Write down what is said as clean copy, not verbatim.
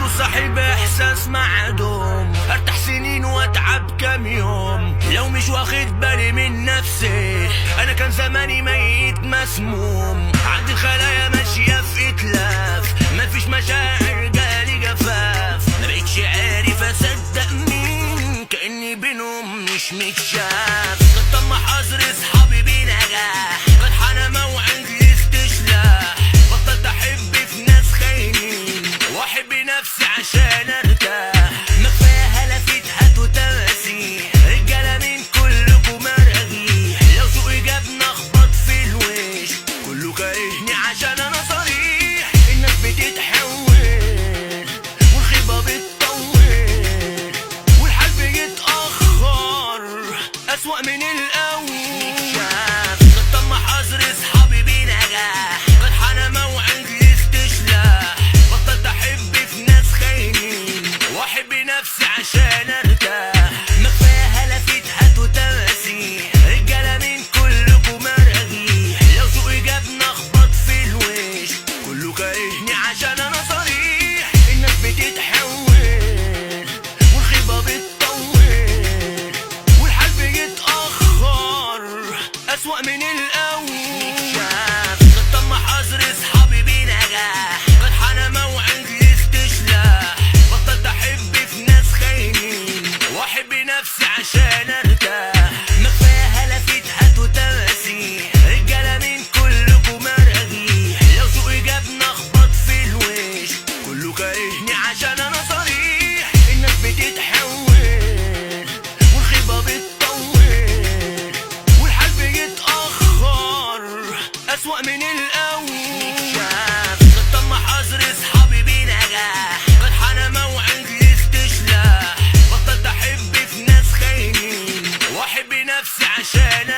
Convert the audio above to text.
صاحب احساس معدوم، ارتاح سنين واتعب كام يوم لو مش واخد بالي من نفسي. انا كان زماني ميت مسموم، عندي خلايا ماشية في اتلاف، مفيش مشاعر جالي جفاف، ما بقتش عارف اصدق مين، كأني بينهم مش متشاف. كنت طمع حظر اصحابي بنجاح، قد حان موعد الاستشلاح، بطلت احب في ناس خاينين واحب نفسي عشان ارتاح. ما كفايه هلفت هات وتماسيح، رجاله من كلكم مراجيح، لو ذوقي جابني اخبط في الوش، كله كارهني عشان انا صريح. الناس بتتحول والخيبه بتطول، والحال بيتاخر اسوأ من الاول. كنت طمع حظر اصحابي بنجاح، قد حان موعد الاستشلاح، بطلت احب في ناس خاينين واحب نفسي عشان ارتاح. ما كفايه هلفت هات وتماسيح، رجاله من كلكم مراجيح، لو ذوقي جابني اخبط في الوش، كله كارهني عشان انا صريح. الناس بتتحول والخيبه بتطول، والحال بيتاخر اسوأ من الاول. كنت طمع حظر اصحابي بنجاح، قد حان موعد الاستشلاح، بطلت احب في ناس خاينين واحب نفسي عشان ارتاح. ما كفايه هلفت هات وتماسيح، رجاله من كلكم مراجيح، لو ذوقي جابني اخبط في الوش، كله كارهني عشان انا صريح. الناس بتتحول والخيبه بتطول، والحال بيتاخر اسوأ من الاول. ما كفايه هلفت هات وتماسيح، رجاله من كلكم مراجيح، لو ذوقي جابني اخبط في الوش، كله كارهني عشان انا صريح. الناس بتتحول والخيبه بتطول، والحال بيتاخر اسوأ من الاول. كنت طمع حظر اصحابي بنجاح، قد حان موعد الاستشلاح، بطلت احب في ناس خاينين واحب نفسي عشان